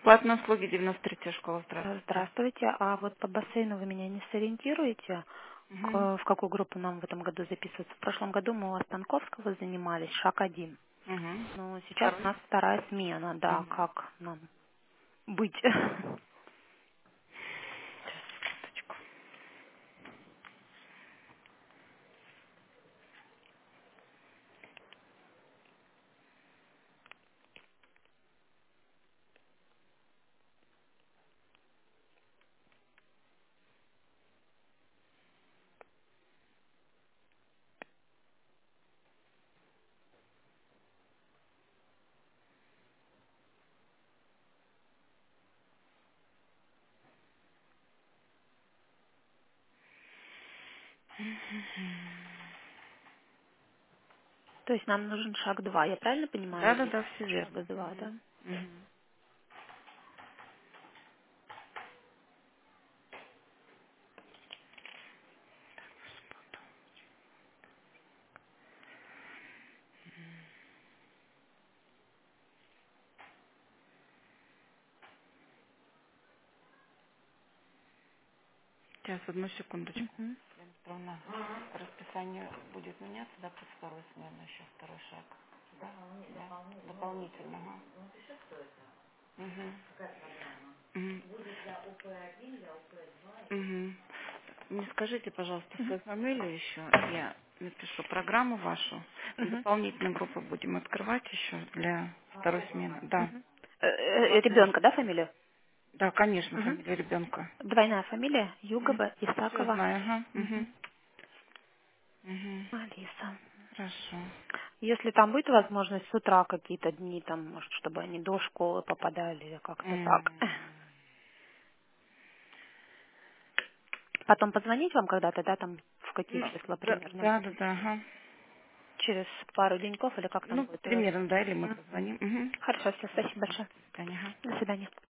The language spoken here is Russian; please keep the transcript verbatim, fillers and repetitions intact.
Платные услуги девяносто третья школа. Э, Здравствуйте. Здравствуйте. А вот по бассейну вы меня не сориентируете, Угу. к- в какую группу нам в этом году записываться? В прошлом году мы у Останковского занимались, шаг один. Угу. Но сейчас у Второй. нас вторая смена, да, Угу. как нам быть? Секундочку. То есть нам нужен шаг два, я правильно Да, понимаю? да, Или да, все шаг верно. два, да? Угу. Сейчас, одну секундочку. Мгм. Петровна, расписание будет меняться, да, после второй смены, еще второй шаг. Да? Да. Дополнительно. Ага. Угу. Угу. Угу. Мне скажите, пожалуйста, Мгм. свою фамилию еще. Я напишу программу вашу. Мгм. Дополнительную группу будем открывать еще для второй смены. Да. Мгм. Э, э, Ребенка, да, фамилию? Да, конечно, Мгм. фамилия ребенка. Двойная фамилия, Югова, Все Исакова, знаю, ага. Угу. мгм. Угу. Алиса. Хорошо. Если там будет возможность с утра какие-то дни, там, может, чтобы они до школы попадали или как-то М. так. Потом позвонить вам когда-то, да, там, в какие Ну, числа да, примерно да, да, будет? да, ага. Через пару деньков или как там Ну, будет у вас? примерно, да, или мы Мгм. позвоним. Угу. Хорошо, все, спасибо Хорошо. большое. До свидания, ага. До свидания.